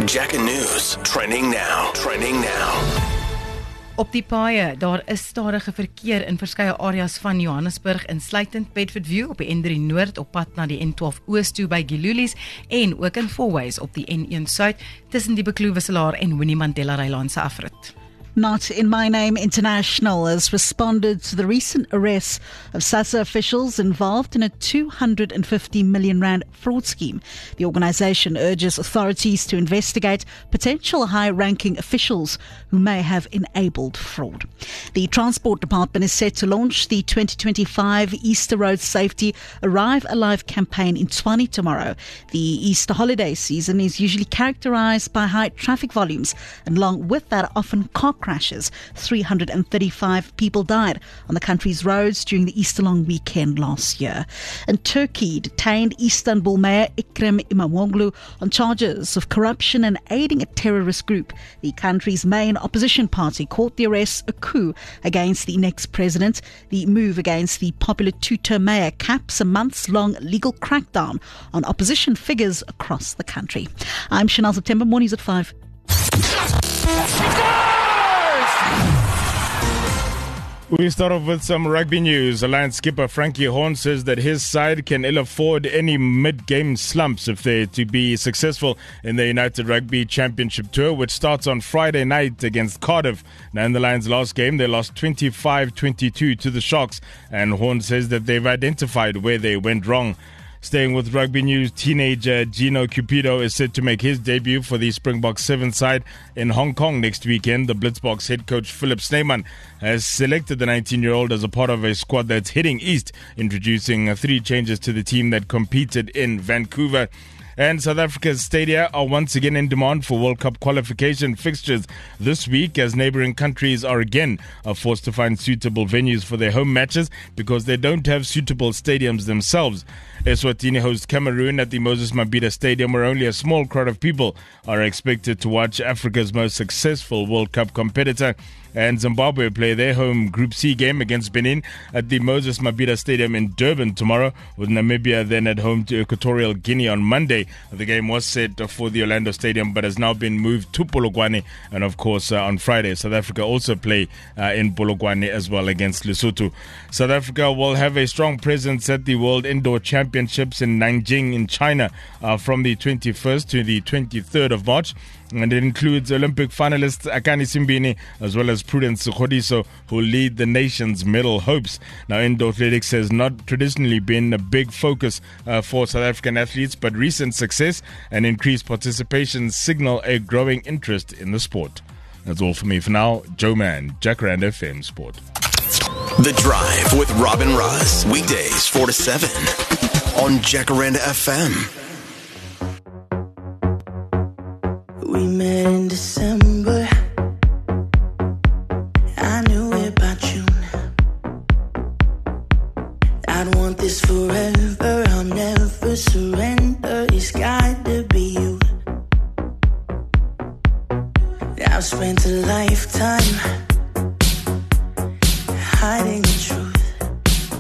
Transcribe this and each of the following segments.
Jack News, trending now. Op die paaie, daar is stadige verkeer in verskeie areas van Johannesburg, insluitend Bedfordview op die N3 Noord op pad na die N12 Oos toe by Gilulies en ook in Fourways op die N1 Suid tussen die Bekloo Wisselaar en Winnie Mandela Rylaan se afrit. Not in My Name International has responded to the recent arrests of SASSA officials involved in a 250 million rand fraud scheme. The organisation urges authorities to investigate potential high-ranking officials who may have enabled fraud. The Transport Department is set to launch the 2025 Easter Road Safety Arrive Alive campaign in Tshwane tomorrow. The Easter holiday season is usually characterised by high traffic volumes, and along with that often car crashes. 335 people died on the country's roads during the Easter long weekend last year. And Turkey detained Istanbul Mayor Ekrem İmamoğlu on charges of corruption and aiding a terrorist group. The country's main opposition party called the arrest a coup against the next president. The move against the popular two-term mayor caps a months-long legal crackdown on opposition figures across the country. I'm Chanel September, mornings at 5. We start off with some rugby news. Alliance skipper Frankie Horn says that his side can ill afford any mid-game slumps if they're to be successful in the United Rugby Championship Tour, which starts on Friday night against Cardiff. Now, in the Lions' last game, they lost 25-22 to the Sharks, and Horn says that they've identified where they went wrong. Staying with rugby news, teenager Gino Cupido is set to make his debut for the Springboks 7 side in Hong Kong next weekend. The Blitzboks head coach Philip Snyman has selected the 19-year-old as a part of a squad that's heading east, introducing 3 changes to the team that competed in Vancouver. And South Africa's stadia are once again in demand for World Cup qualification fixtures this week, as neighbouring countries are again forced to find suitable venues for their home matches because they don't have suitable stadiums themselves. Eswatini hosts Cameroon at the Moses Mabhida Stadium, where only a small crowd of people are expected to watch Africa's most successful World Cup competitor. And Zimbabwe play their home Group C game against Benin at the Moses Mabhida Stadium in Durban tomorrow, with Namibia then at home to Equatorial Guinea on Monday. The game was set for the Orlando Stadium but has now been moved to Polokwane, and of course on Friday South Africa also play in Polokwane as well against Lesotho. South Africa will have a strong presence at the World Indoor Championships in Nanjing in China from the 21st to the 23rd of March. And it includes Olympic finalists Akani Simbine as well as Prudence Khodiso, who lead the nation's medal hopes. Now, indoor athletics has not traditionally been a big focus for South African athletes, but recent success and increased participation signal a growing interest in the sport. That's all for me for now. Joe Mann, Jacaranda FM Sport. The Drive with Robin Ross, weekdays 4 to 7 on Jacaranda FM. We met in December. I knew it by June. I'd want this forever. I'll never surrender. It's got to be you. I've spent a lifetime hiding the truth,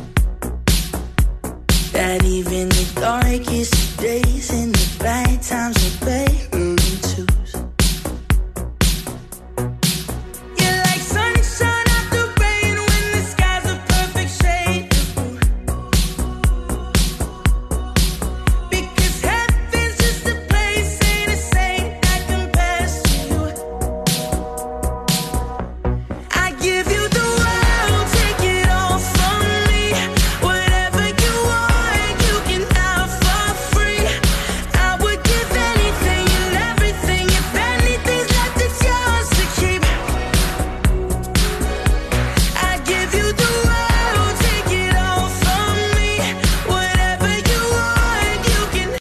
that even the darkest days and the bad times